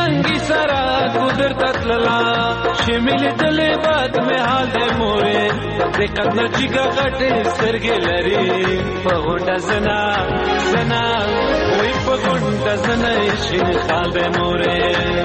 زنګي سره قدرت تللا شمل دلې باد مې حال دې مورې دقت نه چیګه غټې سترګې لري په غونډه زنا وې په غونډه زنا شین خال دې مورې.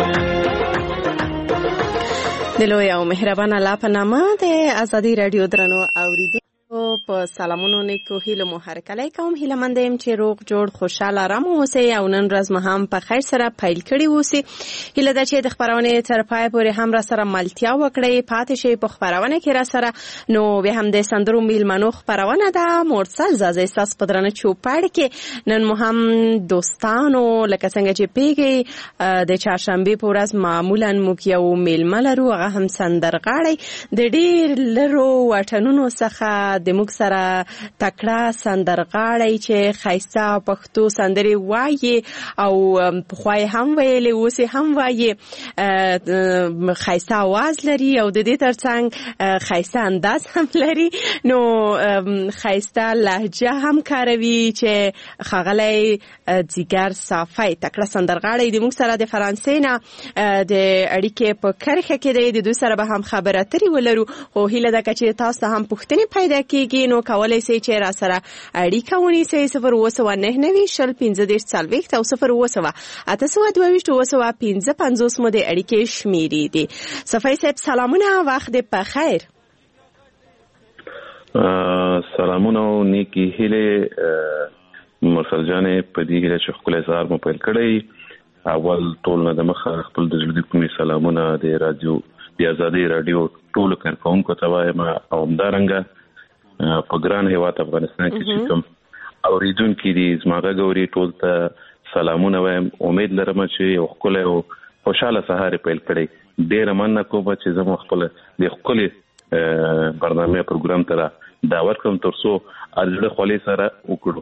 د لوی او مهربان الله په نامه د ازادي رادیو درنو اوریدونکو په سلامونو نیکو هیلو مو هرکلی کوم. هیله مند یم چې روغ جوړ خوشاله آرام اوسئ او نن ورځ مو هم په خیر سره پیل کړې اوسئ. هیله ده چې د خپرونې تر پای پورې هم را سره ملتیا وکړئ، پاتې شئ په خپرونه کې را سره. نو بیا هم د سندرو میلمنو خپرونه ده مرسل زازه ستاسو په درنه چوپړ کې نن مو هم دوستانو لکه څنګه چې پیږئ د چهارشنبې په ورځ معمولا موږ یو میلمه لرو، هغه هم سندرغاړی د ډېر لرو وطنونو څخه د موږ سره تکړه سندرغاړی چې ښایسته پښتو سندرې وایي او پخوای هم ویلې اوس هم وایي، ښایسته آواز لري او د دې ترڅنګ ښایسته انداز هم لري، نو ښایسته لهجه هم کاروي چې ښاغلی جګر صافی تکړه سندرغاړی د موږ سره د فرانسې نه د اړیکې په کرښه کې دی، د دوی سره به هم خبرې اترې ولرو. خو هیله ده چې تاسو ته هم پوښتنې پیدا کیږي نو کولای شئ چې را سره اړیکه ونیسئ 029901540 او 0208225 مو د اړیکې شمیرې دي. صفای صاحب سلامونه، وخت په خیر. سلامونه او نیکی هیله مرسل جانې په دې هیله چې خپل اظهار مو پیل کړی. اول ټول نه د مخه خپل د زړه کومې سلامونه د رادیو د ازادي رادیو ټول کارکونکو ته وایم او همدارنګه په ګران هیواد افغانستان کې چې کوم اوریدونکي دي زماغه ګوري ټول ته سلامونه وایم. امید لرم چې یو خپل او خوشاله سهار پیل کړی. ډیر مننه کوم چې زموږ خپل د خپل برنامه پروګرام ته دعوت کوم ترڅو ارزله خولي سره وکړو.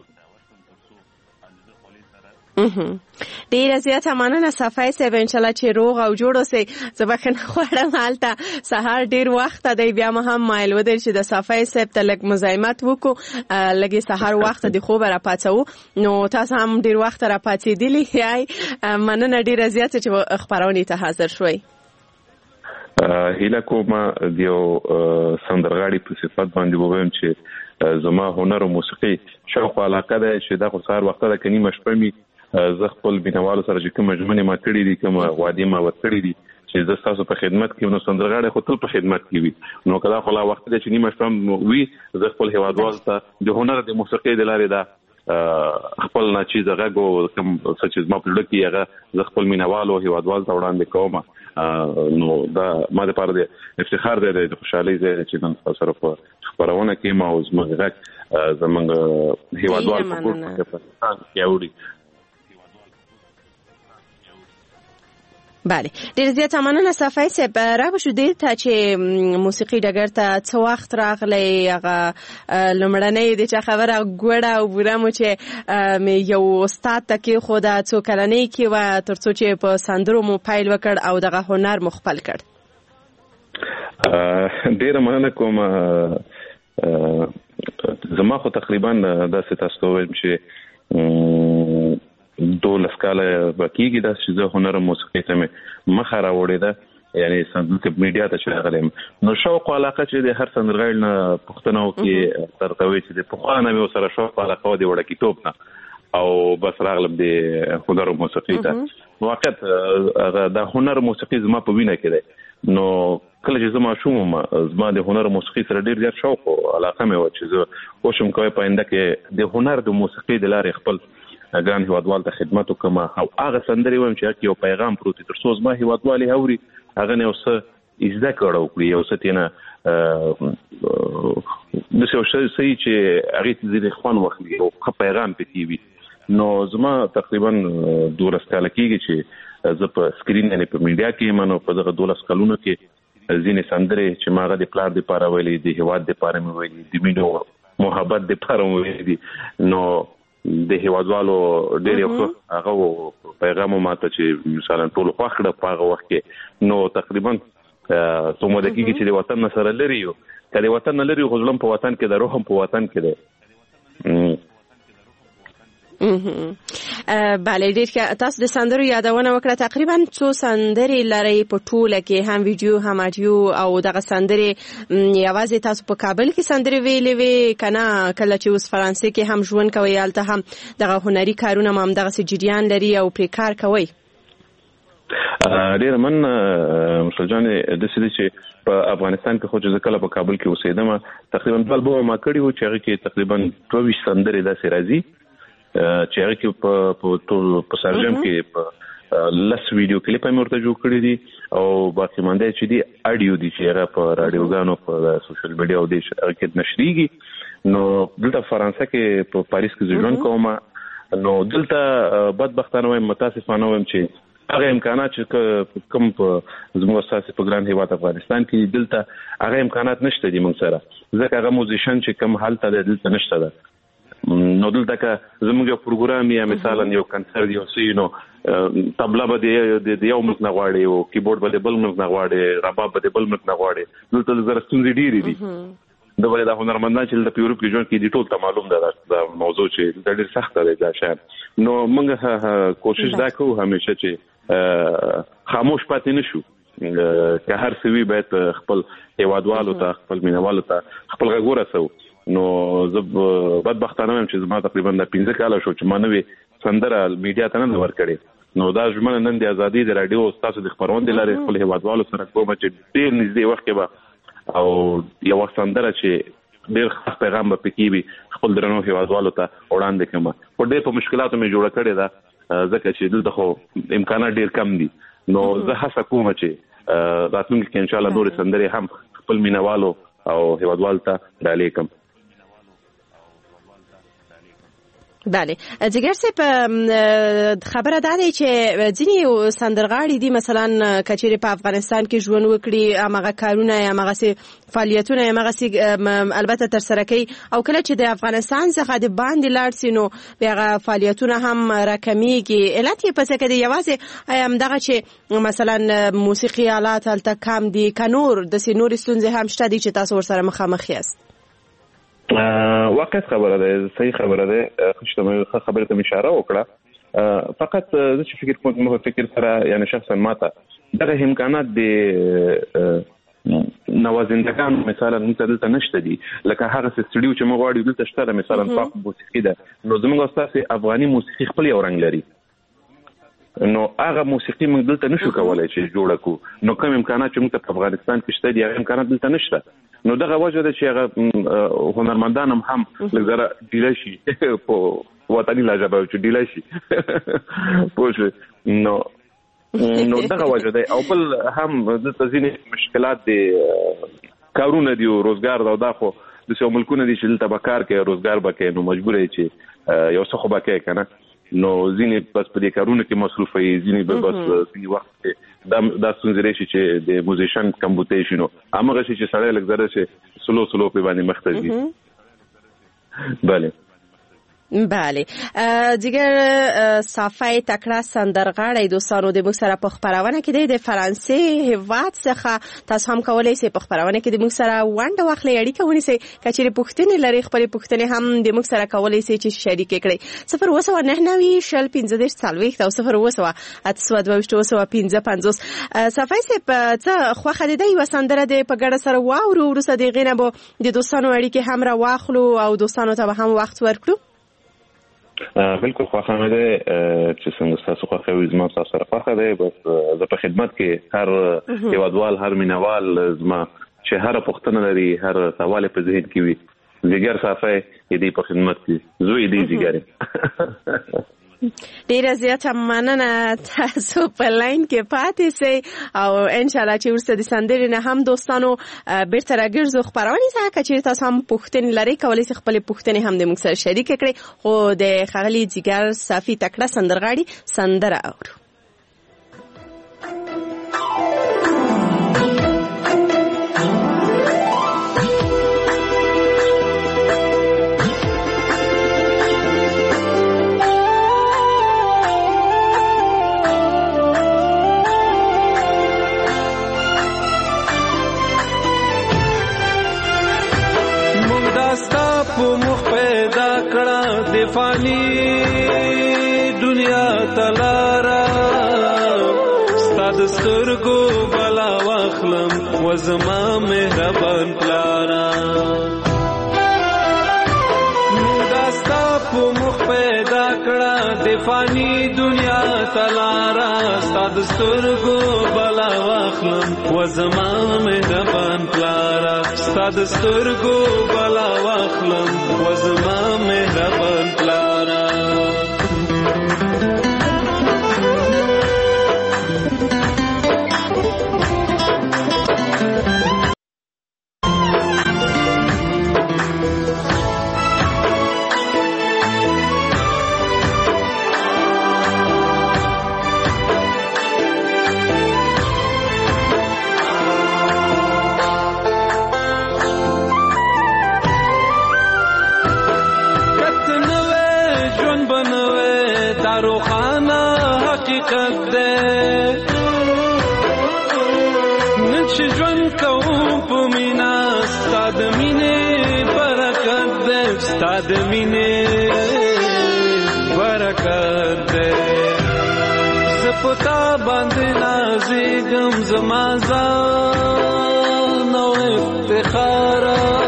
ډیر زیات مننه صفای صاحب، ان شاء الله چې روغ او جوړ اوسئ. زه بخښنه غواړم هلته سهار ډیر وخت دی، بیا ما هم مایل ودل چې د صفای صاحب ته لږ مزاحمت وکړو، لږ سهار وخت د خوب را پاتو، نو تاسو هم ډیر وخت را پاتېدلی یای. مننه ډیر زیات چې خبرونه ته حاضر شوي. هیله کوم د یو سندرغاړي په صفت باندې ووایم چې زما هنر او موسیقي شوق علاقه ده چې دا خو سهار وخت ده کني مشپمي زه خپل بینوالو سره چې کوم مجموعه ما کړی دي کوم وادي ما ورکړی دي چې زه تاسو په خدمت کې نو سندرغاړي خو ټول په خدمت کې وي، نو کله خو لا وخت ده چې نیمه شپه وي زه خپل هیوادوال ته د هنر د موسیقي د لارې دا خپل ناچیز غږ او کوم څه چې ما په لړ کې هغه زه خپل مینوالو هیوادوال ته وړاندې کوم. نو دا ما د پاره د افتخار دی، د خوشحالي دی چې نن سره په خبرونه کې ما اوس مغرق زمونږ هیوادوال په پاکستان کې اوري. بله ډیر زیات مننه صفای صاحب. را بشو دې ته چې موسیقي ډګر ته څو وخت راغلی، هغه لومړنۍ د چا خبره ګوړه او بوره مو چې یو استاد ته کې خو دا څو کلنۍ کې و تر څو چې په سندرو مو پیل وکړ او دغه هنر مو خپل کړ. ډیر مننه کوم. زما خو تقریبا داسې تاسو ته وایم چې 12 کاله باقیږي دا چې زه هنر موسیقي ته مخه راوړې ده، یعنی سندرو میډیا ته چې راغلم. نو شوق علاقه چې د هر سندرغاړي نه پښتنو کې ترتوي چې د پخوانه مې سره شوق علاقه دی وړه کتاب نه او بس راغلم د هنر موسیقي ته. واقعیت دا هنر موسیقي زما په وینه کې دی، نو کله چې زما شوم زما د هنر موسیقي سره ډیر زیات شوق او علاقه مې و چې زه کوشم کوم په انده کې د هنر د موسیقي د لارې خپل ګران هیوادوال ته خدمت وکم او هغه سندري ویم چې یو پیغام پروت تر څو زما هیوادوالي اوري هغه نه اوسه ازده کړو کړی او ستینه د څه شي چې هغه دې خوان وخلي او پیغام پکې وي. نو زما تقریبا 12 کال کېږي چې زه په سکرین نه په میډیا کې منو په دغه 12 کلونو کې ځینې سندري چې ماغه د پلار د پاره ویلي د هیواد د پاره مې ویلي د مینو محبت د پاره مې ویلي. نو د هیوادوالو ډېر یو هغه پیغام ماته چې مثلا ټول خوښړه په هغه وخت کې نو تقریبا څومره دقیقې چې د وطن سره لري یو کله وطن لري غوړم په وطن کې د روح په وطن کې دی. بله ډېر تاسو د سندرو یادونه وکړه. تقریبا څو سندرې لري په ټوله کې، هم ویډیو هم اډیو، او دغه سندرې یوازې تاسو په کابل کې سندرې ویلې وې کنه کله چې اوس فرانسې کې هم ژوند کوي هلته هم دغه هنري کارونه هم دغه جریان لري او پرې کار کوي؟ ډېر من مشل جان د سړي چې په افغانستان کې خو چې کله په کابل کې اوسېدم تقریبا 12 البوم ما کړی و چې هغه کې تقریبا 24 سندرې داسې راځي چې هغه کې په ټول په سرجم کې په لس ویډیو کلیپ هم ورته جوړ کړی دي او باقي مانده چې دي اډیو دي چې هغه په رادیوګانو په سوشل میډیا او د هغه کې نشریږي. نو دلته فرانسه کې په پاریس کې ژوند کوم نو دلته بدبختانه وایم متاسفانه وایم چې هغه امکانات چې کوم په زموږ اساسي په ګران هیواد افغانستان کې دلته هغه امکانات نشته دي موږ سره، ځکه هغه موزیشن چې کوم حالت دلته نشته ده. نو دلته که زموږ یو پروګرام یا مثلا یو کنسرت یو سینو طبله به د یو ملک نه غواړي او کیبورډ به د بل ملک نه غواړي، رباب به د بل ملک نه غواړي، دلته زره ستونزې ډېرې دي. د ولې د هنرمندان چې د پیورپ کې ژوند کې دي ټول ته معلوم ده دا موضوع چې ډېر سخت دی دا شان. نو موږ کوشش دا کوو همیشه چې خاموش پاتې نشو، که هر څه وي باید خپل هیوادوالو ته خپل مینوالو ته خپل غږ ورسوو. نو زه بدبختانه یم چې زما تقریبا د 15 کاله شو چې ما نوې سندره میډیا ته نه ورکړې. نو دا ژمنه نن د ازادي د رادیو تاسو د خبرونه لري خپل هیوادوالو سره کوم چې ډېر نږدې وخت کې به او یو سندره چې ډېر خاص پیغام به پکې وي خپل درنو هیوادوالو ته وړاندې کوم. په ډېر په مشکلاتو مې جوړه کړې ده ځکه چې دلته خو امکانات ډېر کم دي. نو زه هڅه کوم چې راتلونکي کې ان شاء الله نورې سندرې هم خپل مینوالو او هیوادوالو ته ډالې کوم. بله جگر صاحب خبره دا دی چې ځینې سندرغاړي دي مثلا کچېرې په افغانستان کې ژوند وکړي همغه کارونه یا همغسې فعالیتونه همغسې البته ترسره کوي او کله چې د افغانستان څخه د باندې لاړ سي نو بیا هغه فعالیتونه هم راکمیږي. علت یې په څه کې دی؟ یوازې همدغه چې مثلا موسیقي آلات هلته کم دي که نور داسې نورې ستونزې هم شته دي چې تاسو ورسره مخامخ یاست؟ واقعا خبره ده، صحیح خبره ده، خو خبره ته اشاره وکړه. فقط زه چې فکر کوم فکر سره یعنی شخصا ماته دغه امکانات د نوازندگان مثلا دلته نشته دي لکه هغه سټډیو چې موږ غواړو دلته شته مثلا پاپ موسیقي ده. نو زموږ استاد افغاني موسیقي خپل یو رنګ لري، نو هغه موسیقي موږ دلته نشو کولای چې جوړ کړو. نو کوم امکانات چې موږ په افغانستان کې شته دي هغه امکانات دلته نشته. نو دغه وجه ده چې هغه هنرمندان هم لږه ډیله شي په وطني لهجه چې ډیله شي پوه. نو دغه وجه ده. او بل هم د ځینې مشکلات دي، کارونه دي او روزګار دا خو د څو ملکونه دي چې دلته به کار کوي روزګار به کوي نو مجبور یې چې یو څه خو به کوي که نه. نو ځینې بس په دې کارونه کې مصروف وي، ځینې بس ځینې وخت کې دا ستونزې راشي چې د موزیشن کمبوټې شي نو همغه شي چې سړی لږ زره چې سلو په باندې مخ ته ځي. بله بله دیگر صافی تکړه سندرغاړی دوستانو د موږ سره په خبرونه کې د فرانسې هیواد څخه تاسو هم کولای شئ په خبرونه کې د موږ سره ونډه واخلئ، اړیکه ونیسئ. کچېرې پوښتنې لرئ خپلې پوښتنې هم د موږ سره کولای شئ چې شریکې کړئ. 02990 شل 15 40 او 029 صافی صاحب څه خوښه ده یوه سندره د په ګډه سره واورو وروسته د هغې نه به د دوستانو اړیکې هم را واخلو او دوستانو ته به هم وخت ورکړو؟ بالکل خوښه مې ده چې څنګه تاسو خوښه وي زما تاسو سره خوښه ده. بس زه په خدمت کې هر هیوادوال هر مینوال زما چې هر پوښتنه لري هر سوال په ذهن کې وي زیګر صافی دې په خدمت کې زوی دې زیګر. ډیره زیاته مننه تاسو په لاین کې پاتې سئ او ان شاء الله چې ورسته د سندرې نه هم دوستانو بیرته راګرځو خبرونه څنګه چې تاسو هم پوښتنې لرئ کولای شئ خپل پوښتنې هم د موږ سره شریک کړئ. خو د ښاغلي جګر صافی تکړه سندرغاړي سندره اورو. په مخ پیدا کړه د فانی دنیا د سترګو بلا واخلم و زما مهربان پلارا داستا په مخ پیدا کړه د فانی دنیا تلارا ستا د سترګو بلا واخلم و زما مهربان پلارا ستا د سترګو بلا واخلم و زما مهربان پلارا ستاد مینه برکت ده زپتا باندې نازګم زما ځان او افتخار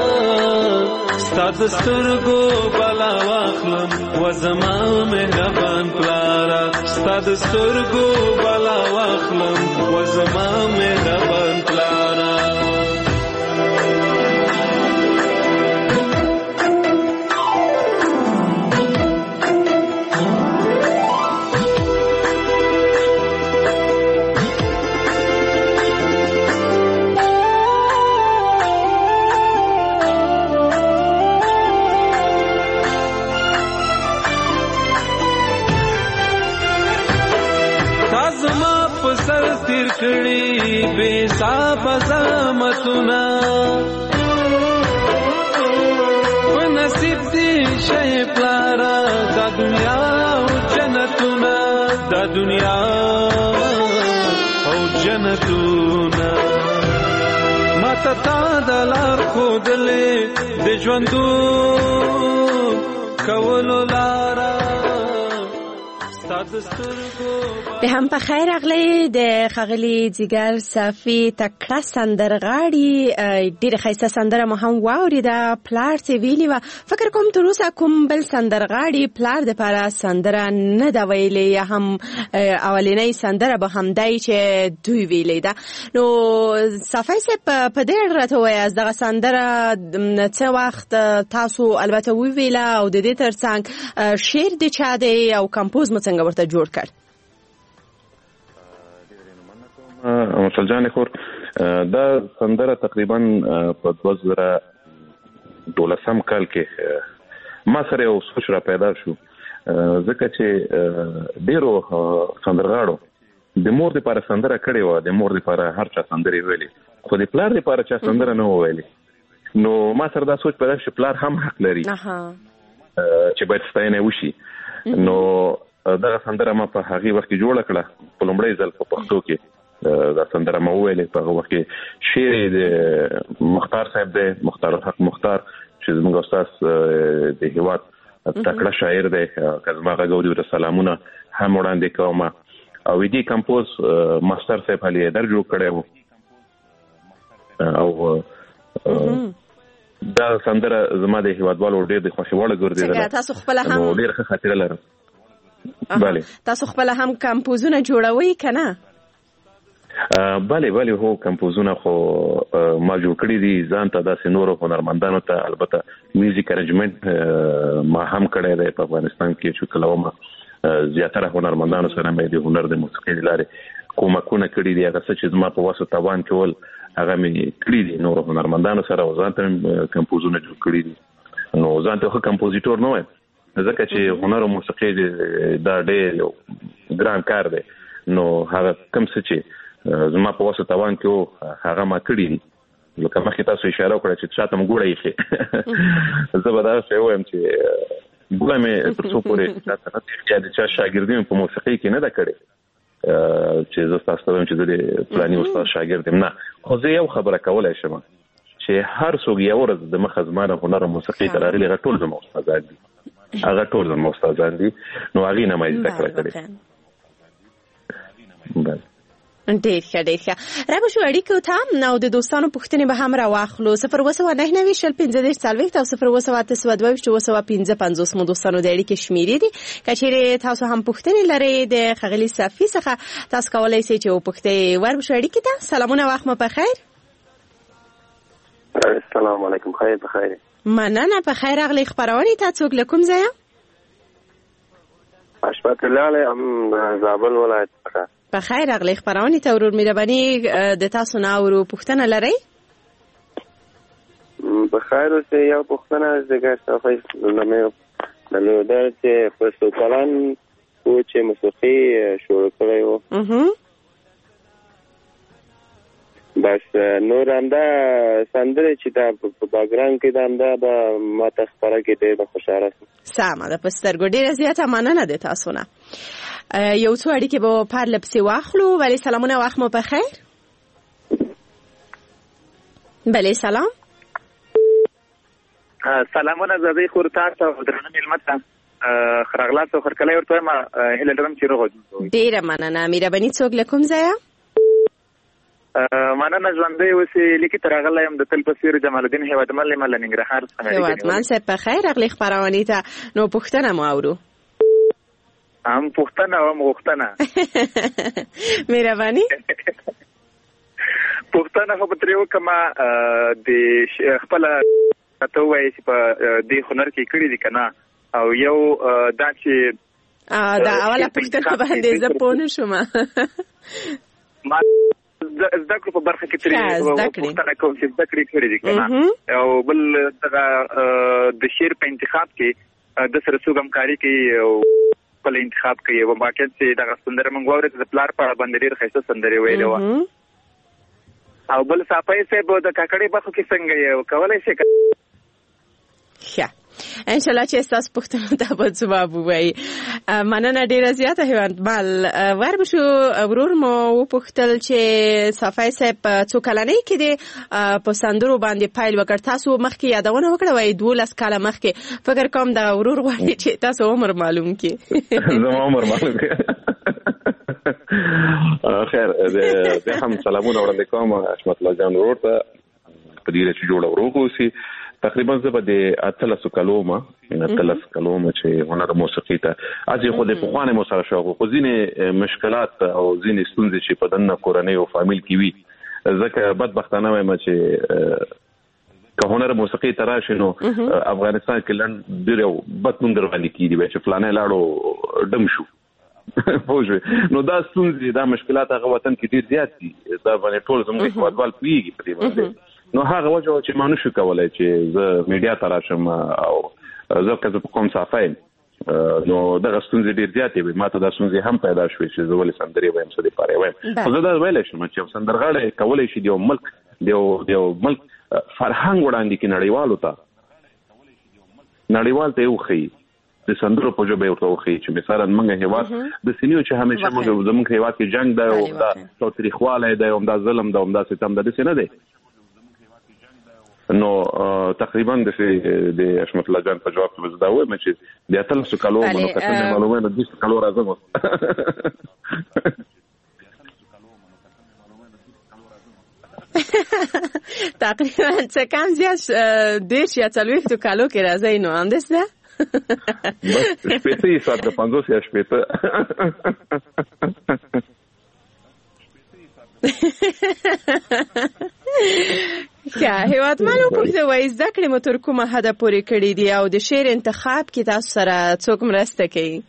ستاد سترګو بلا واخلم و زما مهربان پلارا ستاد سترګو بلا واخلم و زما مهربان پلارا تیر کړي بے حساب زحمتونه په نصیب دي شي پلارا دا دنیا او جنتونه دا دنیا او جنتونه ماته تا د لار ښودلې د ژوندو کولو لاره به هم په خیر اغلی د خغلی جګر صافي تکړه سندرغاړي ډیره ښایسته سندره مو هم واوریده پلار څه ویلي و فکر کوم تر اوسه کوم بل سندرغاړي پلار د لپاره سندره نه دا ویلې یا هم اولینۍ سندره به هم دی چې دوی ویلې ده نو صافي صاحب په دې راته وایي دغه سندره څه وخت تاسو البته ویله او د دې ترڅنګ شعر د چا دی او کمپوز مو څنګه ورته جوړ کړ مسلجان خور دا سندره تقریبا په 2012 کال کې ما سره یو سوچ را پیدا شو ځکه چې ډیرو سندرغاړو د مور لپاره سندره کړې و د مور لپاره هر چا سندري ویلي خو د پلار لپاره چا سندره نه ویلي نو ما سره دا سوچ پیدا شو پلار هم حق لري چې باید ستاینه وشي نو دغه سندره ما په هغه وخت کې جوړ کړه په لومړی ځل په پښتو کې دا سندره ما ویلې په هغه وخت کې شعر د مختار صاحب دی مختار حق مختار چې زموږ استاد د هیواد تکړه شاعر دی کزما غوډي ور سلامونه هم وړاندې کوم او دې کمپوز ماستر صاحب علي در جوړ کړو او دا سندره زما د هیوادوالو ډېر د خوښي وړ ګرځیدله تاسو خپل هم ډېر ښه خاطره لرم بله تاسو خپل هم کمپوزونه جوړوي کنه بله هو کمپوزونه خو ما جوړ کړی دي ځان ته داسې نورو هنرمندانو ته البته میوزیک ارنجمنت ما هم کړی دی په افغانستان کې چې کله ما زیاتره هنرمندانو سره مې د هنر د موسیقۍ لارې کومکونه کړی دي هغه چې زما په واسطه توان کول هغه مې کړی دي نورو هنرمندانو سره ځان ته کمپوزونه جوړ کړی دي نو ځان ته کمپوزیټور نه وایم ځکه چې هنر او موسیقي دا ډېر یو ګران کار دی نو هغه کوم څه چې زما په واسطه توان کې هغه ما کړی دي لکه مخکې تاسو اشاره وکړه چې چاته م ګوړه یې زه به دا څه وایم چې ګوړه مې تر څو پورې چاته نه یا د چا شاګردي په موسیقۍ کې نه ده کړې چې زه تاسو ته وایم چې زه د فلاني استاد شاګرد یم نه خو زه یو خبره کولی شم چې هر څوک یو ورځ د مخه زما د هنر او موسیقۍ ته راغلي هغه ټول زما استادان دي هغه ټول زما استادان دي نو هغې نه ما زده کړه کړې ډېر ښه ډېر ښه. رابه شو اړیکو ته نو د دوستانو پوښتنې به هم راواخلو. 029901540 او 029221550 مو دوستانو د اړیکې شمیرې دي. که چیرې تاسو هم پوښتنې لرئ د ښاغلي صفي څخه تاسو کولی شئ چې وپوښتئ. وربه شو اړیکې ته. سلامونه وخت مو په خیر. السلام علیکم. خیر په خیر. مننه په خیر راغلی. خبرونه ته څوک له کوم ځایه؟ اشفاق الله ام زابل ولایت څخه. په خیر راغلی. خبرونه ته ورور مهرباني د تاسو نه اورو. پوښتنه لرئ؟ په خیر اوسه. یو پوښتنه زګر صافي نو دا چې په سوکلان او چې موسیقي شروع کړی و بس نور انده سندره چې دا په باګراوند کې دا انده به ما ته خبره کې ډېر خوشاله شم. سمه ده. په سترګو ډېره زیاته مننه د تاسو نه. یو څو اړیکې به پرله پسې واخلو. ولی سلامونه وخت مو په خیر. بله سلام. سلامونه زده خور تاسو درنه ملمت خرغلات او خرکلای ورته ما هله درم چې روغ. ډېره مننه. مهرباني څوک له کوم ځایه؟ مننه ژوندۍ اوسې لیکي تر هغه لایم د تل پسیر جمال الدین هیوادمل مل ننګرهار څخه. هیوادمل صاحب په خیر راغلی. خبرونه ته نو پوښتنه مو اورو. هم پوښتنه او غوښتنه. مهرباني. پوښتنه خو به تریو کما د خپل ته وایي چې په دې هنر کې کړی دي کنه او یو دا چې دا اوله پوښتنه باندې زه پوه نه شوم. ما زده کړو په برخه کې ترې پوښتنه کوم چې زده کړې کړې دي کنه او بل دغه د شعر په انتخاب کې د سره څوک همکاري کوي او خپل انتخاب کوي او باقي چې دغه سندره موږ واورېد د پلار په اړه باندې ډېر ښایسته سندرې ویلې وه او بل صافی صاحب د کاکړۍ برخو کې څنګه یې کولی شي؟ ښه انشاءالله چې ستاسو پوښتنو ته به ځواب ووایي. مننه ډېره زیاته هیوادمل. وربشو ورور مو وپوښتل چې صافی صاحب څو کلنۍ کې دی په سندرو باندې پیل وکړ. تاسو مخکې یادونه وکړه وایي 12 کاله مخکې. فکر کوم د ورور غواړي چې تاسو عمر معلوم کړي. زما عمر معلوم کړي. خیر د هم سلامونه وړاندې کوم حشمت الله جان ورور ته په دې چې جوړ وروغ اوسي. تقریبا زه به د 13 کلو ما چې هنر موسیقي ته اځي خو د پخوانه مو سره شوق خو ځینې مشکلات او ځینې ستونزې چې په دنه کورنۍ او فامیل کې وي ځکه بدبختانه وایم چې که هنر موسیقي تراشي نو افغانستان کې لن ډېر بدنوم در باندې کیږي چې فلانه لاړو ډم شو پوجي نو دا ستونزې دا مشکلات هغه وطن کې ډېر زیات دي. دا باندې ټول زموږ هیوادوال پیږي په دې باندې. نو هغه وجه چې مانو شو کولای چې زه میډیا تراشم او زه که په کوم صافایم نو دغه ستونزې ډېر زیاتې وي. ما ته دا ستونزې هم پیدا شوې چې زه ولې سندرې وایم څه دپاره یې وایم. خو زه دا ویلی شم چې یو سندرغاړی کولی شي د یو ملک فرهنګ وړاندې کړي نړیوالو ته یې وښیي د سندرو په ژبه ورته وښیي چې مثلا موږ هېواد د سینیو چې همیشه زموږ هېواد کې جنګ دی او دا تاوتریخوالی دی او دا ظلم دی او دا ستم دی داسې نه دی. نو تقریبا د حشمت الله جان په جواب کې زه دا وایم چې د 13 کلو نو کتل معلومه نه 20 کلو راځم. تقریبا څه کم زیات 10 یا 40 کلو کې راځي نو اندس ده. بس شپېته یې ساعت د 50 یا شپېته. ښه هیوادمل وپوښتل وایي زده کړې مو تر کومه حده پورې کړي دي او د شعر انتخاب کې تاسو سره څوک مرسته کوي؟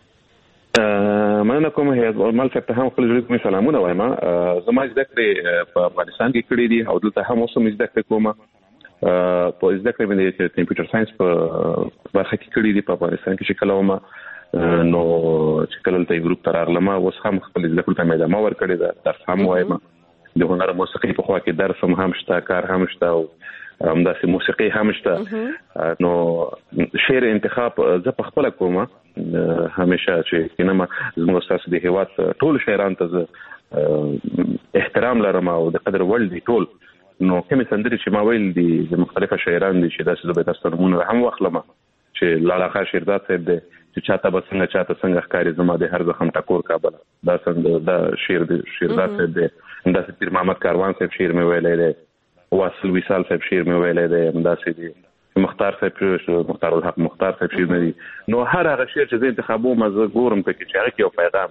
مننه کوم هیوادمل صاحب ته هم خپل زړه کومې سلامونه وایم. زما زده کړې په افغانستان کې کړي دي او دلته هم اوس هم زده کړې کوم. په زده کړې باندې چې کمپیوټر ساينس په برخه کې کړي دي په افغانستان کې چې کله ومه نو چې کله ته ګروپ ته راغلم اوس هم خپل زده کړې ته مې ادامه ورکړې ده. درس هم وایم د هنر موسیقي په خوا کې درس هم شته کار هم شته او همداسې موسیقي هم شته. نو شعر انتخاب زه په خپله کوم همیشه چې کینما زموږ ستاسو د هېواد ټول شاعران ته زه احترام لرم او د قدر وړ دي ټول. نو کومې سندرې چې ما ویل دي د مختلفه شاعران دي چې داسې زه به تاسو ته نومونه هم واخلم چې لالا خان شیرداد صاحب دی چې چې چاته به څنګه ښکاری زما د هر زخم ټکور کابل دا څنګه دا شیردار صاحب دی دا پیر محمد کاروان صاحب شعر مې ویلی دی واصل وصال صاحب شعر مې ویلی دی همداسې دی مختار صاحب مختار الحق مختار صاحب شعر مې دي نو هر هغه شعر چې زه انتخابوم زه ګورم پکې چې هغه کې یو پیغام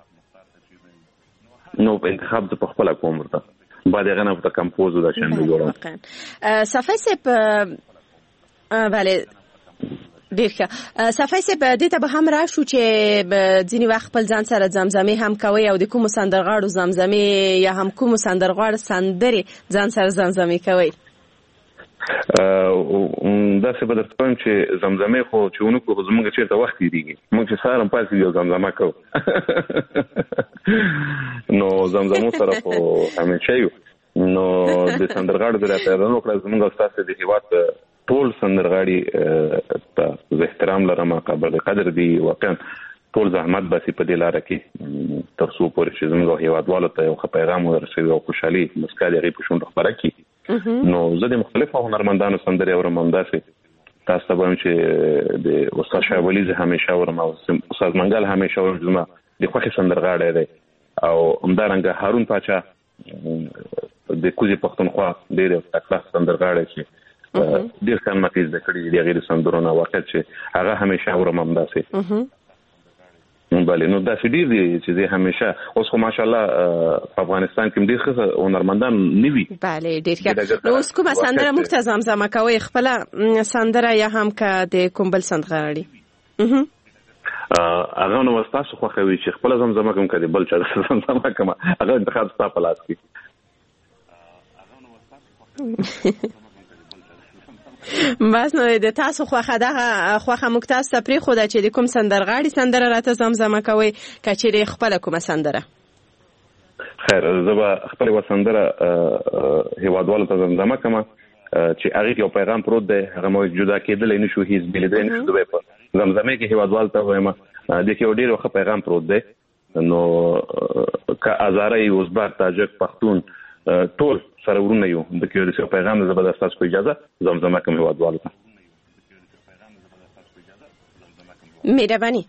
نو انتخاب زه په خپله کوم ورته بعد هغه نه ورته کمپوز دا شان جوړوم صفای صاحب بله ډیر ښه صفای صاحب دې ته به هم راشو چې ځینې وخت خپل ځان سره زمزمې هم کوئ او د کومو سندرغاړو زمزمې یا هم کومو سندرغاړو سندرې ځان سره زمزمې کوئ داسې به درته وایم چې زمزمې خو چې ونکو خو زمونږ چېرته وخت تېرېږي موږ چې سهار هم پاڅېږو یو زمزمه کوو نو زمزمو سره خو همیشه یو نو د سندرغاړو د راپیژندنې وکړه زمونږ او ستاسې د هېواد ټول سندرغاړي ته زه احترام لرم قابل قدر دي واقعا ټول زحمت باسي په دې لاره کې تر څو پورې چې زموږ هېوادوالو ته یو ښه پیغام ورسوي او خوشحالي مسکا د هغې په شونډو خپره کړي نو زه د مختلفو هنرمندانو سندرې اورم همداسې تاسو ته به وایم چې د استاد شاه ولی زه همیشه اورم او استاد منګل همیشه اورم زما د خوښې سندرغاړی دی او همدارنګه هارون پاچا د کوزې پښتونخوا ډېر تکړه سندرغاړی چې ډېر ښه مکې زده کړي دي هغې د سندرو نه واقعیت چې هغه همیشه اورم همداسې بله نو داسې ډېر دي چې زه همیشه اوس خو ماشاءالله په افغانستان کې ډېر ښه هنرمندان نه وي بله ډېر ښه نو اوس کومه سندره موږ ته زمزمه کوئ خپله سندره یا هم که د کوم بل سندرغاړي هغه نو ستاسو خوښوي چې خپله زمزمه کوم که د بل چا زمزمه کوم هغه انتخاب ستا په لاس کې بس نو د تاسو خوښه موږ تاسو ته پرېښوده چې د کوم سندرغاړي سندره راته زمزمه کوئ که چېرې خپله کومه سندره خیر زه به خپله یوه سندره هېوادوالو ته زمزمه کوم چې هغې کې یو پیغام پروت دی هغه مو جدا کېدلی نه شو هېڅ بېلېدی نه شو دوی په زمزمې کې هېوادوالو ته وایم دې کې یو ډېر ښه پیغام پروت دی نو که هزاره ازبک تاجک پښتون ټول سره ورونه یو د کې یو پیغام زه به ستاسو په اجازه زمزمه کوم هېوادوالو ته مهرباني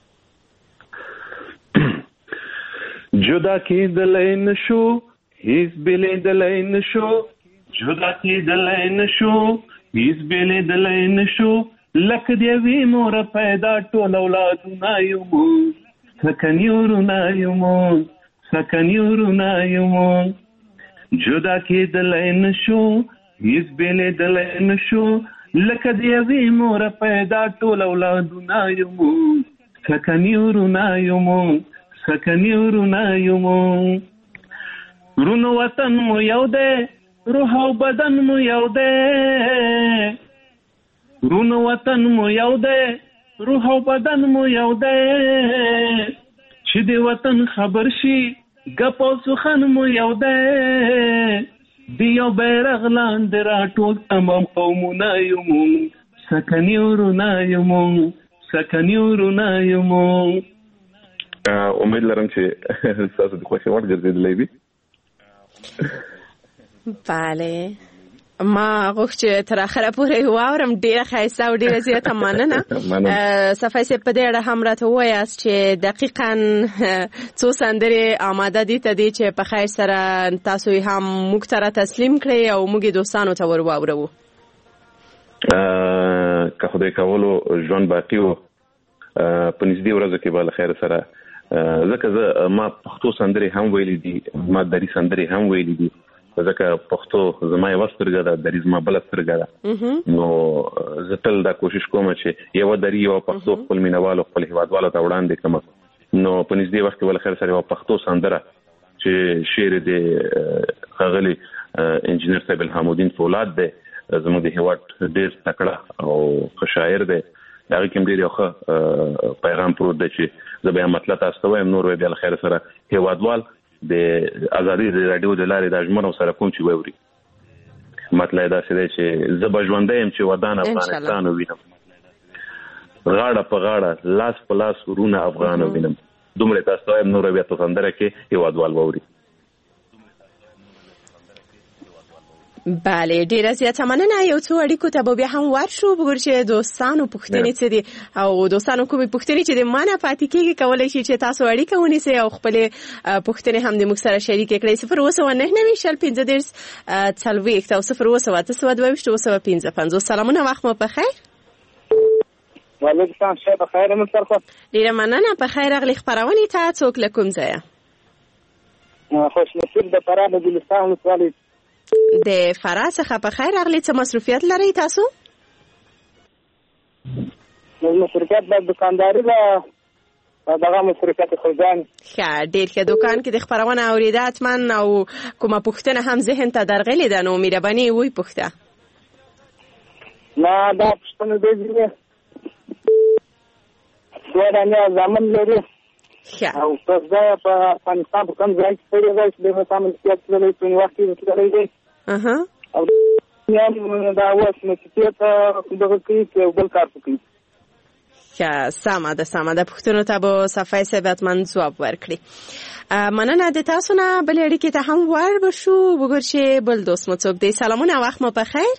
جدا کېدلی نه شو هېڅ بېلېدلی نه شو جدا کېدلی نه شو هېڅ بېلېدلی نه شو لکه د یوې موره پیدا ټول اولادونه یو موږ سکني ورونه یو موږ سکني ورونه یو موږ جدا کېدلی نه شو هېڅ بېلېدلی نه شو لکه د یوې موره پیدا ټول اولادونه یو موږ سکني ورونه یو موږ سکني ورونه یو موږ ورونو وطن مو یو دی روح او بدن مو یو دی ورونو وطن مو یو دی روح او بدن مو یو دی چې د وطن خبر شي ګپ او سخن مو یو دی د یو بیرغ لاندې راټول تمام قومونه یو موږ سکني ورونه یو موږ سکني ورونه یو موږ امید لرم چې ستاسو د خوښې وړ ګرځېدلی وي بله ما غوښت چې تر اخره پورې واورم ډېره ښایسته او ډېره زیاته مننه صفای صاحب په دې اړه هم راته ووایاست چې دقیقا څو سندرې آماده دي ته دي چې په خیر سره تاسو یې هم موږ ته را تسلیم کړئ او موږ یې دوستانو ته ور واورو که خدای کولو ژوند باقي و په نږدې ورځو کې به له خیر سره ځکه زه ما پښتو سندرې هم ویلي دي ما دري سندرې هم ویلي دي ځکه پښتو زما یوه سترګه ده دري زما بله سترګه ده نو زه تل دا کوشش کوم چې یوه دري یوه پښتو خپل مینوالو خپل هېوادوالو ته وړاندې کړم نو په نږدې وخت کې به له خیر سره یوه پښتو سندره چې شعر د ښاغلي انجینر صاحب الحمودین فولاد دی زموږ د هېواد ډېر تکړه او ښه شاعر دی د هغې کې هم ډېر یو ښه پیغام پروت دی چې زه به هم مطلب تاسو ته وایم نور به بیا له خیر سره هېوادوال د ازادي راډیو د لارې د ژمنو سره کوم چې ووري مطلب داسې دی چې زه به ژوندی یم چې ودان افغانستان ووینم غاړه په غاړه لاس په لاس ورونه افغان ووینم دومره تاسو ته وایم نور بیا په سندره کې هېوادوال ووري بله ډیره زیاته مننه. یو څو اړیکو ته به بیا هم ورشو وګورو چې دوستانو پوښتنې څه دي او دوستانو کومې پوښتنې چې د ما نه پاتې کېږي کولی شي چې تاسو اړیکه ونیسئ او خپلې پوښتنې هم د موږ سره شریکې کړئ. 0299050 او 020822250. سلامونه وخت مو په خیر. وعلیکم السلام. شب بخیر. مصطفی ډیره مننه. په خیر راغلی. خبرونه ته څوک له کوم ځایه؟ خوش نصیب د فراه د ګلستان ولسوالۍ. د فراه څخه په خیر راغلی. څه مصروفیت لرئ تاسو؟ مصروفیت د دکانداري له دغه مصروفیت خرجان. ښه ډېر ښه. دوکان کې د خبرونه اورېده حتما او کومه پوښتنه هم ذهن ته درغلې ده نو مهرباني وی پوښته. نه دا پوښتنه دې دي څوارانه زمون لري او څنګه په افغانستان په کوم ځای کې پرې راځي د سامان سیاست لري په وخت کې څه دی او یم دا اوس نو چې ته دغه کې یو بل کار وکړي. سمه ده پوښتنو ته به صفای ثبتمن ځواب ورکړي. مننه د تاسو نه. بل اړیکې ته هم ور بشو وګور چې بل دوست مو څوک دی. سلامونه وخت مو په خیر.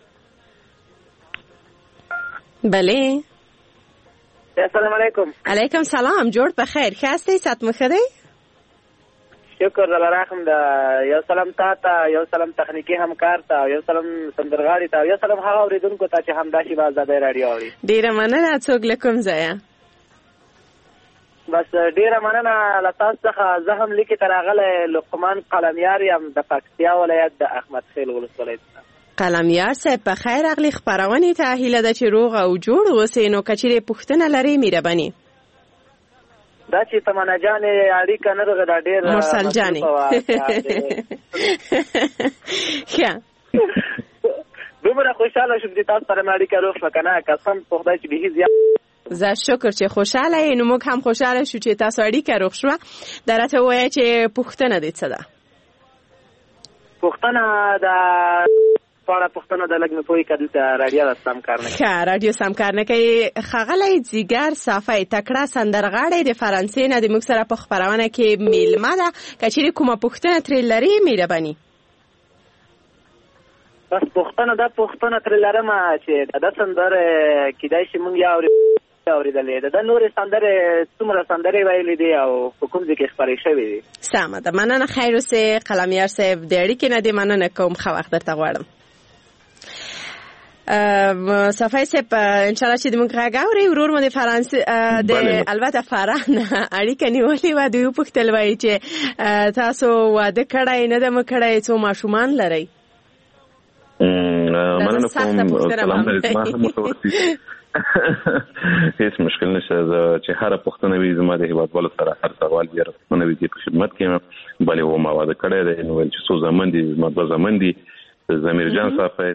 بله السلام علیکم. علیکم سلام. جوړ په خیر. ښه یاستئ؟ صحت مو ښه دی؟ شکر الله رحم ده. یو سلام ته یو سلام تخنیکی همکار ته یو سلام سندرغاړي ته یو سلام هغه اوریدونکو ته چې همداشي به آزادۍ راډیو اوري. ډیره مننه. څوک له کوم ځایه؟ بس ډیره مننه له تاسو څخه. زه هم لیکې ته راغلی لقمان قلمیار یم د پکتیا ولایت د احمد خیل ولسوالۍ څخه. قلمیار صاحب په خیر راغلی. خپرونې ته هیله ده چې روغ او جوړ اوسئ. نو که چیرې پوښتنه لرئ مهرباني. دا چې تمنا جانې اړیکه نه رغه دا ډېر مرسل جانې ښه دومره خوشحاله شوم چې تاسو سره مې اړیکه روغ شوه که نه قسم په خدای چې بهي زیات. زه شکر چې خوشحاله یې. نو موږ هم خوشحاله شو چې تاسو اړیکه روغ شوه. دا راته ووایه چې پوښتنه دې څه ده؟ پوښتنه د پوښتنه د لږ مې پوهې که دلته راډیو سم کار نه کوي. ښه راډیو سم کار نه کوي. ښاغلی ځیګر صافی تکړه سندرغاړی د فرانسې نه د موږ سره په خپرونه کې میلمه ده. که چیرې کومه پوښتنه ترې لري مهرباني. بس پوښتنه ترې لرم چې د سندرې کیدای شي موږ یا اورېدلې ده. د نورې سندرې څومره سندرې ویلې دي او په کوم ځای کې خپرې شوې دي؟ سمه ده. مننه. خیر اوسې قلمیار صاحب. د اړیکې نه دې مننه کوم. ښه وخت درته غواړم. صفای صاحب انشاءالله چې د موږ غږ اورئ. ورور مو د فرانسې د البته فراه نه اړیکه نیولې وه. دوی وپوښتل وایي چې تاسو واده کړی نه ده مو کړی څو ماشومان لرئ؟ مننه کوم. سلام هیڅ مشکل نشته. چې هر پوښتنه وي زما د هیوادوالو سره هر سوال یې رسمنه وي په خدمت کې یم. بلې و ما واده کړی دی نو ویل چې څو زامن دي. زما 2 زامن دي. زمیر جان صافی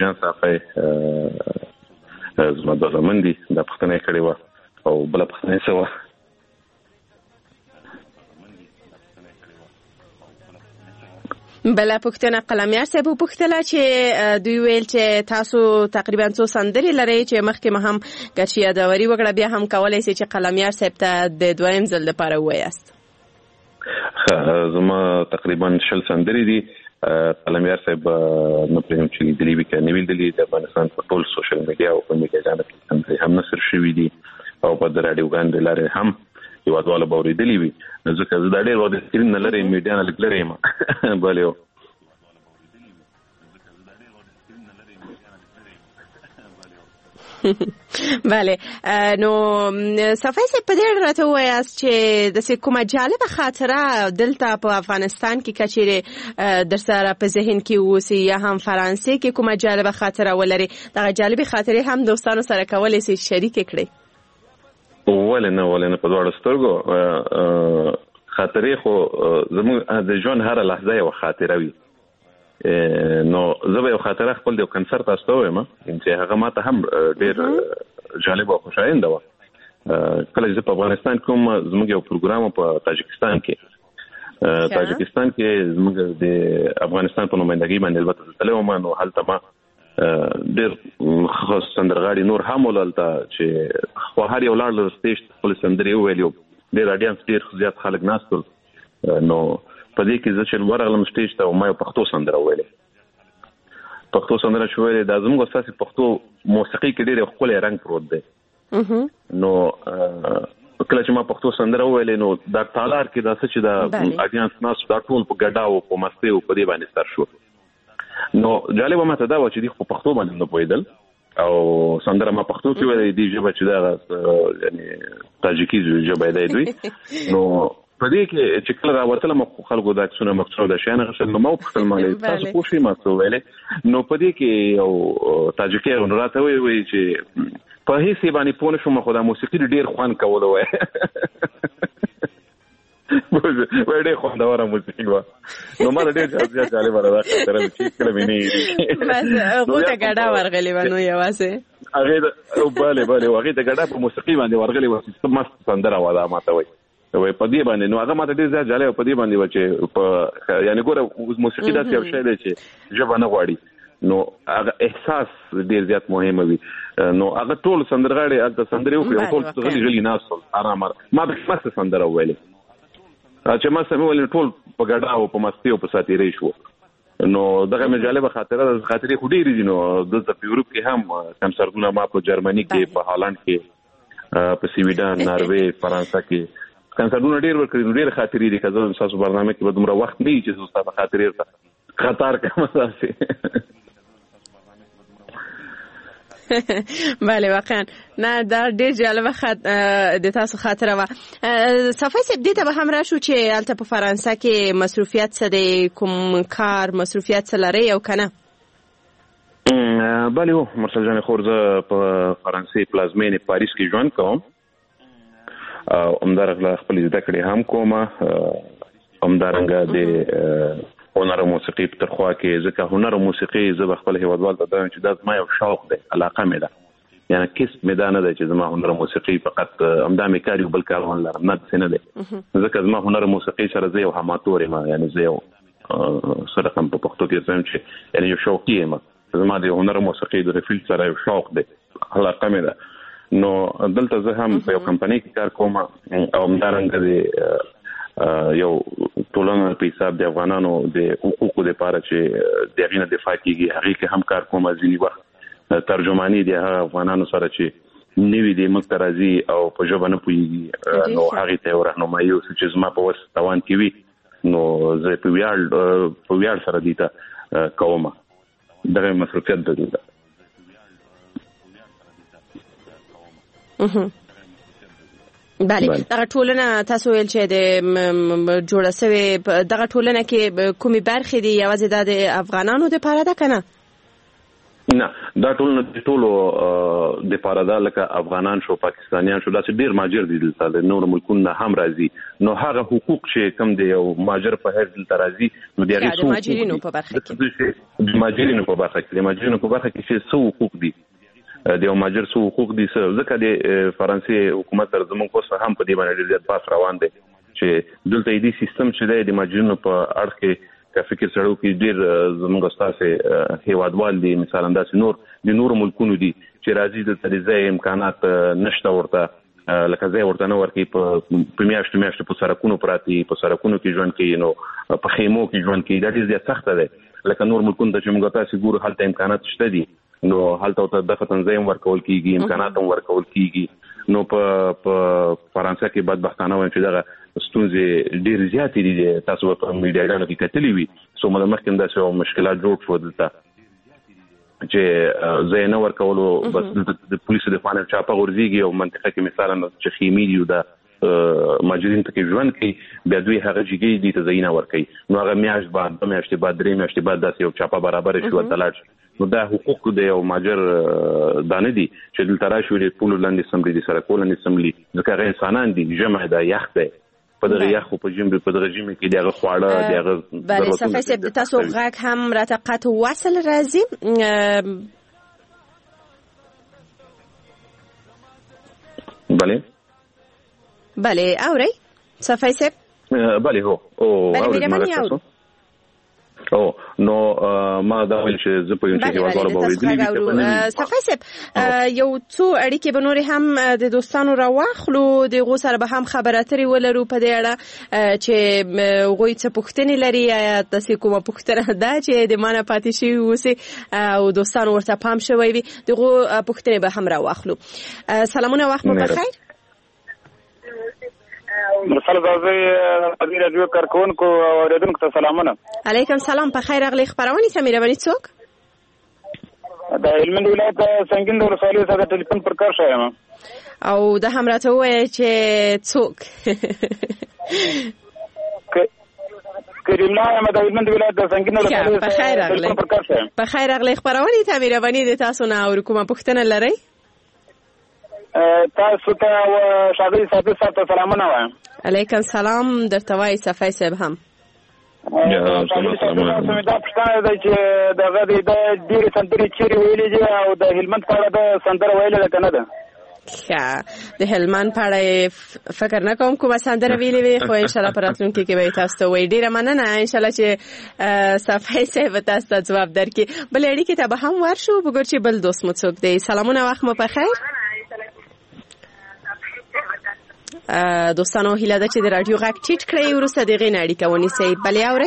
زما 2 زامن دي. دا پوښتنه یې کړې وه او بله پوښتنه یې څه وه؟ بله پوښتنه قلمیار صاحب وپوښتله چې دوی ویل چې تاسو تقریبا څو سندرې لرئ چې مخکې ما هم ګرچې یادوري وکړه بیا هم کولی شئ چې قلمیار صاحب ته د 2یم ځل لپاره ووایاست. زما تقریبا 20 سندرې دي. قلمیار صاحب نه پرېږدم چې لیدلي وي که نه لیدلي. د افغانستان په ټول سوشل میډیا او په میډیاګانو کې سندرې هم نشر شوي دي او په د راډیوګانو د لارې هم هیوادواله به اورېدلي وي. ځکه زه دا ډېر وخت د سکرین نه لرې میډیا نه لږ لرې یم. بلې بله. نو صفای صاحب په دې اړه راته ووایاست چې داسې کومه جالبه خاطره دلته په افغانستان کې که چیرې در سره په ذهن کې اوسي یا هم فرانسې کې کومه جالبه خاطره ولري دغه جالبې خاطرې هم دوستانو سره کولی شئ شریکې کړئ؟ ولې نه په دواړو سترګو خاطرې خو زموږ د ژوند هره لحظه یوه خاطره وي. نو زه به یو خاطره خپل د یو کنسرت تاسو ته ووایم چې هغه ما ته هم ډېر جالب او خوشاینده وه. کله چې زه په افغانستان کې وم زموږ یو پروګرام په تاجکستان کې زموږ د افغانستان په نمایندګۍ باندې البته زه تللی وم. نو هلته ما ډېر سندرغاړي نور هم ولته چې خو هر یو لاړ سټیج خپل سندرې وویل. ډېر اډینس ډېر زیات خلک ناست ول. نو په دې کې زه چې ورغلم سټیج ته ما یو پښتو سندره وویلې پښتو سندره شوې د زموږ اساسي پښتو موسیقي کې ډېر خپل رنگ پروت دی. نو کله چې ما پښتو سندره ویلې نو دا تالار کې دا څه چې دا اډینس ناس دا ټول په ګډا او په مستی او په دې باندې ستر شو. نو جالب ماته دا و چې د پښتو باندې نه پوهیدل او سندره ما پښتو کې ویلې دی ژبه چې دا یعنی تاجیکي ژبه دی دوی. نو په دې کې چې کله راوتله مخ خلکو دا څونه مقصود شي نه غسل نو په خپل مالي تاسو پوه شئ ما څه ویلې. نو په دې کې یو تاجیکي راته وی چې په هیڅ باندې پونه شو مخه د موسیقي ډیر خوان کوله وای ډیر خوندوره موسیقي و. نو ما ډیر جالب راځه تر چې کله ویني بس غوټه ګډا ورغلی ونه یواسه هغه بله هغه د ګډا په موسیقي باندې ورغلی و چې مست سندره ودا ماته وای په دې باندې. نو هغه ماته ډیر جالب په دې باندې و چې په یعنی ګوره موسیقي دا څه شی دی چې ژبه نه غواړي نو هغه احساس ډیر زیات مهم وي. نو هغه ټول سندرغاړي هغه سندري وکړي ټول غلي ناسول آرام ما به مست سندره ویلې چې ما سمې ولې ټول په ګډا او په مستی او په ساتيري شو. نو دغه مجالبه خاطره خو ډېری دي. نو د یورپ کې هم کنسرتونه ما په جرمني کې په هالند کې په سویډن ناروې فرانسه کې کنسرتونه ډېر ورکړي. ډېر خاطرې دي کله تاسو برنامه کې به دومره وخت نه چې تاسو خاطرې خطر کوم اساسي بله واقعا نه دا ډیر جالبه د تاسو خاطره و. صفای سب دې ته به هم راشو چې البته په فرانسه کې مصروفیت څه دی کوم کار مصروفیت څه لري او کنه؟ بله مرسل جان خورزه په فرانسې پلازمینې پاریس کې ژوند کوم. همدارنګه خپل زده کړې هم کوم. همدارنګه د هنر او موسیقي په ترخوا کې ځکه هنر او موسیقي زه خپل هیوادوال ته وایم چې دا زما یو شوق دی علاقه مې ده یعنی کس مې دا نه دی چې زما هنر او موسیقي فقط همدا مې کار یو بل کار ونه لرم نه څه نه دی ځکه زما هنر او موسیقي سره زه یو هماتور یم یعنی زه یو سره کوم په پښتو کې څنګه چې یعنی یو شوقي یم زما د هنر او موسیقي د فیلډ سره یو شوق دی علاقه مې ده. نو دلته زه هم په یو کمپنۍ کې کار کوم او همدارنګه یو ټولنه په حساب د افغانانو د حقوقو لپاره چې دغه دفاع کیږي هغه کې هم کار کوم. ځینې وخت ترجمانی د افغانانو سره چې نیوی د مقترازي او په ژبه نه پويږي نو هغه ته راهنمایي او چې زما په وس توان کوي نو زه په ویاړ سره دیتا کومه دغه مصرفیت دی. بله دغه ټولنه تاسو ویل چې د جوړه شوی دغه ټولنه کې کومي برخې دي یوازې د افغانانو لپاره ده کنه؟ نه دا ټولنه ټولو د لپاره ده لکه افغانان شو پاکستانیان شو دا چې ډیر ماجر دي دلته د نور ملکونو هم راځي نو هغه حقوق چې کم دی او ماجر په هر دلته راځي نو دغه څو ماجرینو په برخه کې چې څو حقوق دي د یو ماجر څو حقوق دي ځکه د فرانسې حکومت تر زموږ اوس هم په دې باندې ډېر بحث روان دی چې دلته دې سیستم چې د ماجرینو په اړه کې فکر سره کې ډېر زموږ استاد هیوادوال دي مثلا داسې نور ملکونو دي چې راځي د تدریسي امکانات نشته ورته لکه ځای ورته نه ورکی په میاشتو په سرکونو پراتی په سرکونو کې ژوند کوي نو په خیمو کې ژوند کوي دا ډېر زیات سخت دی لکه نور ملکونو ته چې موږ تاسو ګورو هلته امکانات شته دي نو هلته ته د تنظیم ورکول کیږي امکانات هم ورکول کیږي نو په فرانسې کې بدبختانه وایم چې دا ستونزې ډېر زیاتې دي تاسو په میډیاګانو کې کتلې وي سو مخکې داسې مشکلات جوړ شو دلته چې زه نه ورکولو بس د پولیسو د خانه چاپه غورځيږي او منطقه کې مثلا چې خیمې یو د ماجرین ته ژوند کوي بیا دوی هغه جګې دي ته زینه ور کوي نو هغه میاشت بعد درې میاشتې بعد داسې یو چاپه برابر شو تلاش نو دا حقوق دی او ماجر دانه دي چې دلته راشي د پولو لاندې سمبلی دي سره کولنې سمبلی ځکه غیر انسانان دي جمع ده یخ ده په دغه یخ په جنب په دغه جمع کې دغه خواړه دغه بله صفحه سب تاسو غږ هم راته قطع وصل راځي بله اوري صفحه سب بله هو او او نو ما دا ویل چې زه په یو چې هیوادوالو باندې صفای صاحب یو څو اړیکې به نور هم د دوستانو راواخلو د غو سره به هم خبرې اترې ولرو په دې اړه چې غوی څه پوښتنې لري یا تاسو کومه پوښتنه ده چې د مانه پاتې شي اوسه او دوستانو ورته پام شوي وي دغه پوښتنې به هم راواخلو. سلامونه وخت مو بخیر. مرسل زازي ازي رادیو کارکونکو اوریدونکو ته سلامونه. علیکم سلام. په خیر اغلی خبرونه سميره بني څوک؟ د هلمند ولایت څنګه د ولسوالۍ سره ټلیفون پر کار شایم او د هم راته وای چې څوک کریم الله احمد د هلمند ولایت څنګه د ولسوالۍ سره ټلیفون پر کار شایم. په خیر اغلی خبرونه سميره بني د تاسو نه او کومه پوښتنه لرئ؟ تاسو ته شاګرد صاحب سلامونه وایم. علیکم سلام درته وای صفای صاحب هم. سمه دا پښتنه ده چې دغه د ډیره سندري چیرې ویلې دي او د هلمند په اړه د سندره ویلې ده کنه ده. ښه د هلمند په اړه فکر نه کوم کومه سندره ویلې وي خو ان شاء الله پراتونکو کې به تاسو ته وې ډیره مننه ان شاء الله چې صفای صاحب تاسو ته جواب درکړي. بل اړیکې ته به هم ورشو وګور چې بل دوست مو څوک دی. سلامونه وخت مو په خیر. دوستانو هیله ده چې د رادیو غږ ټیټ کړئ وروسته دغه اړیکه ونیسئ. بلې اورئ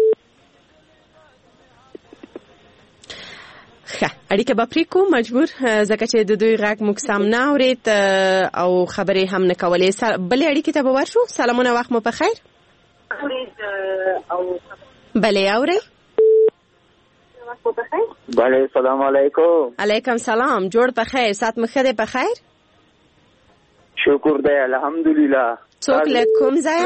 ښه اړیکه به پرې کوو مجبور ځکه چې د دوی غږ موږ سم نه اورېد او خبرې هم نه کولې. بلې اړیکې ته به ورشو. سلامونه وخت مو په خیر. بلې اورئ بله سلام علیکم. علیکم سلام. جوړ په خیر. سات مخه ده په خیر. شکر دی الحمدلله. څوک له کوم ځای؟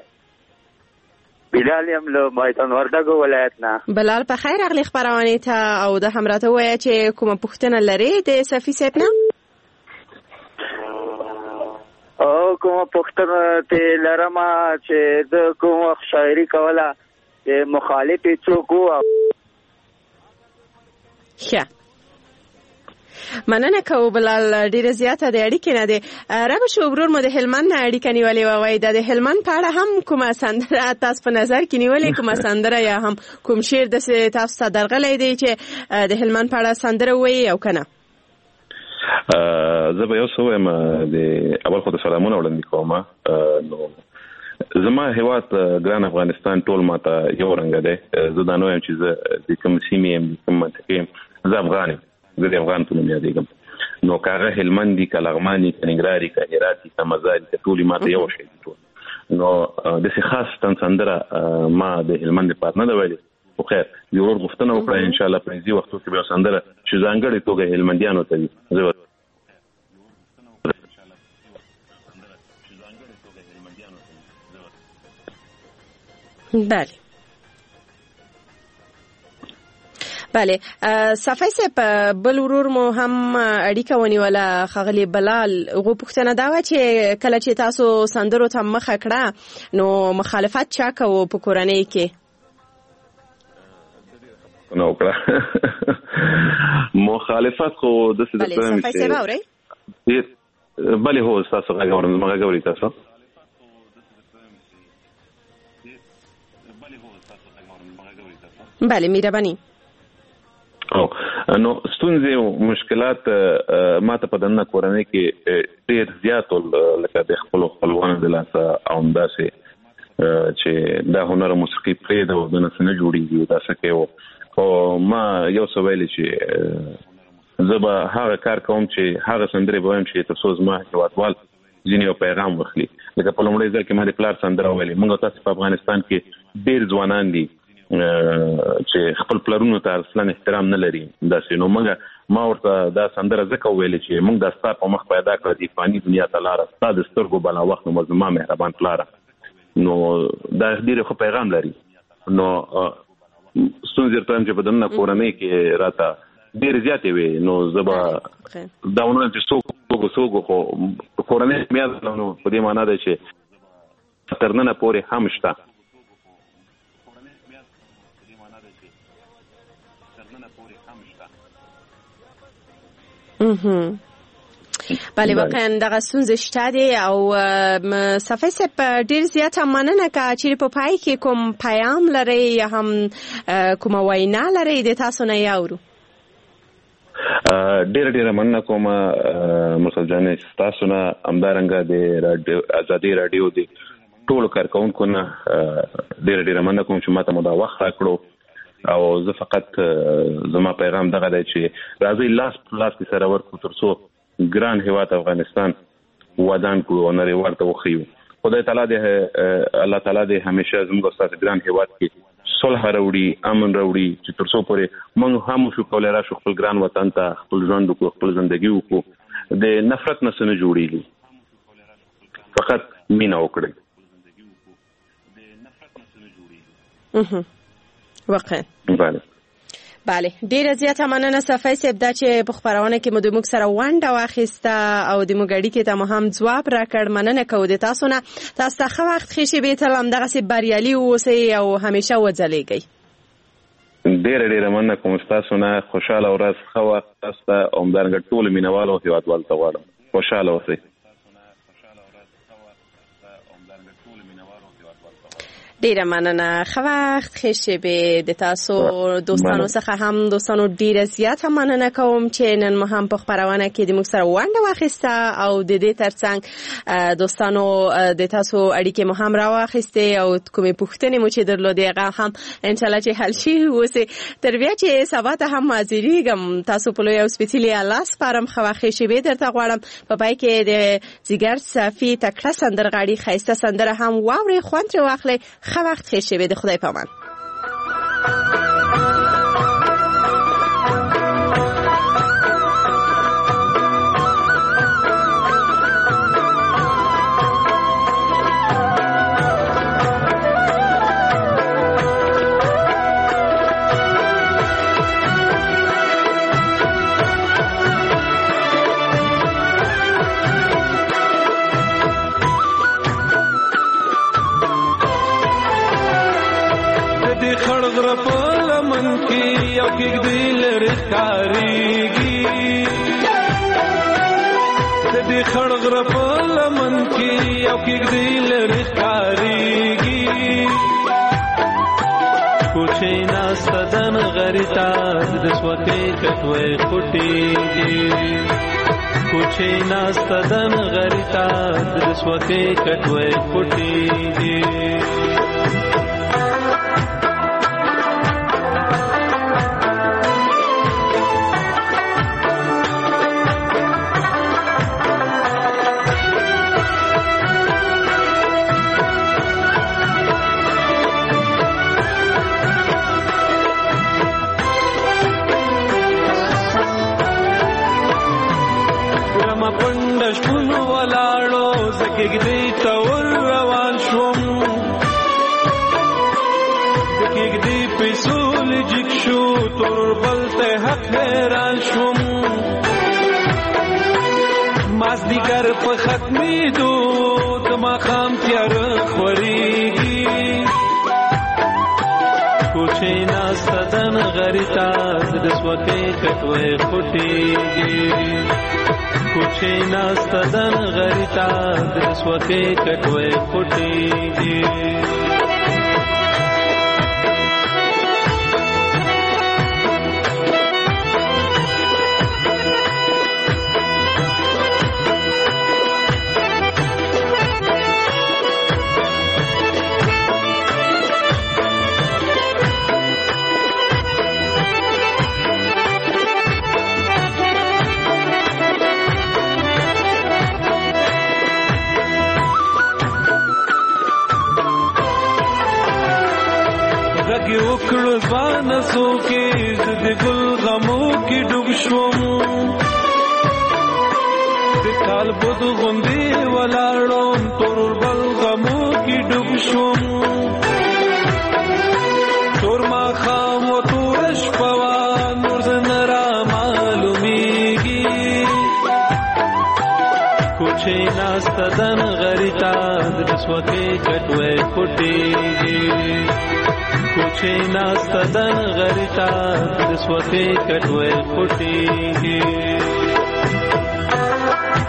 بلال یم له میدان وردګو ولایت نه. بلال په خیر اغلی خبرونه ته او د همراته وای چې کومه پوښتنه لري د صفی صاحب نه؟ او کومه پوښتنه ته لرم چې د کومه شاعري کوله چې مخالف څوک وو. ښه مننه کوم بلال ډیره زیاته د اړیکې نه دی. رب شو ورور مو د هلمند نه اړیکه نیولې وای د هلمند په اړه هم کومه سندره تاسو په نظر کې نیولې کومه سندره یا هم کوم شعر د تاسو ته درغلې دی چې د هلمند په اړه سندره وایي او کنه؟ زه به یو څه وایم. د اول خو د سلامونه وړاندې کوم. نو زما هیواد ګران افغانستان ټول ماته یو رنګ دی. زه دا نو یم چې زه د کوم سیمې یم کوم منطقې یم. زه افغان یم. زه د افغان په نوم یادېږم. نو کاغه هلمند دي که لغمان دي که ننګرهار دي که هرات دي که مزار دي ټولې ماته یو شی دي ټول. نو داسې خاص سندره ما د هلمند لپاره نه ده ویلې خو خیر د ورور غوښتنه وکړه ان شاء الله په دې وختو کې به سندره چې ځانګړې توګه هلمندیانو ته وي. بله بله صفای صاحب بل ورور مو هم اړیکه ونیوله خغلی بلال غو پوښتنه دا و چې کله چې تاسو سندرو ته مخه کړه نو مخالفت چا کوو په کورنۍ کې؟ نو کړه مخالفت خو د څه د پرم صفای صاحب اورئ؟ بله هو تاسو غواړم مګه غوړی تاسو. بله مهرباني. نو ستونزې او مشکلات ماته په دننه کورنۍ کې ډېر زیات لکه د خپلوانو د لاسه او همداسې چې دا هنر موسیقي پرېږده او د نس نه جوړېږي داسې کوي. خو ما یو څه ویلې چې زه به هغه کار کوم چې هغه سندرې به وایم چې تاسو زما هېوادوال ځینې یو پیغام واخلي. لکه په لومړي ځل کې ما د پلار سندره ویلې. موږ تاسو په افغانستان کې ډېر ځوانان دي چې خپل پلرونو ته اصلا احترام نه لري. داسې نو ما ورته دا سندره ځکه ویلې چې موږ د ستا په مخ پیدا کړه د فاني دنیا ته لاره ستا د سترګو بلا وخت نو زما مهربان پلاره. نو دا ډېر ښه پیغام لري. نو ستونزې ورته چې په دننه کورنۍ کې راته ډېر زیاتې وي. نو زه به دا ونه چې څوک خو کورنۍ مې نو په دې معنا ده چې تر ننه پورې هم شته. بله واقعا دغه ستونزې شته دي او صفحه سپ ډیر زیات مننه که چیرې په پای کې کوم پیام لري یا هم کوم وینا لري د تاسو نه یاورو. ډیر مننه کوم مرسل جان تاسو نه همدارنګه د ازادي رادیو د ټولو کارکونکو نه ډیر مننه کوم چې ماته مو دا وخت راکړو او زه فقط زما پیغام دغه دی چې راځي لاس کې سره ورکو ترڅو ګران هیواد افغانستان ودان کو او نړیوال ته وخیو. خدای تعالی دې الله تعالی دې همیشه زموږ ستاسو ګران هیواد کې صلح راوړي، امن راوړي چې ترڅو پورې موږ هم شو کولای راشو خپل ګران وطن ته خپل ژوند وکړو، خپل ژوندګي وکړو، د نفرت نه څه نه جوړیږي، فقط مینه وکړئ. واقعا بله ډیره زیاته مننه صفای صاحب دا چې په خبرونه کې مو د موږ سره ونډه واخیسته او د موږ اړیکې ته مو هم ځواب راکړ. مننه کوو د تاسو نه. تاسو ته ښه وخت ښه شي تل هم دغسې بریالي اوسئ او همیشه وځلیږئ. ډیره مننه کوم تاسو نه. خوشاله ورځ، ښه وخت تاسو ته او همدارنګه ټول مینوال او هیوادوال ته غواړم خوشاله اوسئ. ډیره مننه. ښه وخت ښه شی د تاسو دوستانو څخه هم دوستانو ډیره زیاته مننه کوم چې نن مو هم په خبرونه کې د موږ سره ونډه واخیسته او د دې ترڅنګ دوستانو د تاسو اړیکې مو هم راواخیستې او کومې پوښتنې مو چې درلودې هغه هم انشاءالله چې حل شي اوسې. تر بیا چې سبا ته هم حاضریږم تاسو په لوی او سپېڅلي الله سپارم. ښه وخت ښه شی درته غواړم. په پای کې د جګر صافي تکړه سندرغاړي ښایسته سندره هم واورئ، خوند ترې واخلئ. ښه وخت ښه شی د خدای په امان. یو کې دل رخاريږي د دې خړغره په لمن کې یو کې دل رخاريږي کوچې ناستدن غریتا د سوته کټوي خټيږي کوچې ناستدن غریتا د سوته کټوي خټيږي کېږدی ته ور روان شوم د کېږدی پیسو لجک شو تور بل ته حق حیران شوم مازدیګر په ختمېدو د ماښام تیاره خورېږي کوچې ناسته د نغري ته د سوتې کټوۍ خوټېږي کوچې ناسته د نغري ته د سوتې کټوۍ خوټېږي وکړو ځوانه څوکې زه د ګل غمو کې ډوب شوم د کالبد غوندې ولاړم تور بل غمو کې ډوب شوم تور ماښام و تور شپه وه نور زه نه رامعلومېږي کوچې ناسته د نغري ته د رسوتې کټوۍ خوټېږي کوچې ناسته د نغري ته د سوتې کټوۍ خوټېږي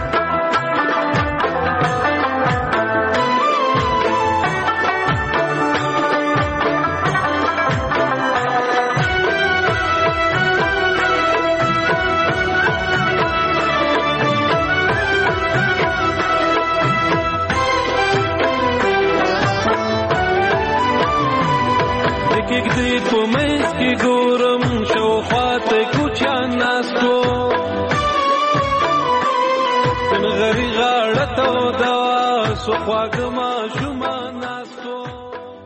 نږدې په منځ کې ګورم شاوخوا ته کوچیان ناستو غری غاړه ته دا سو خواږه ماشوم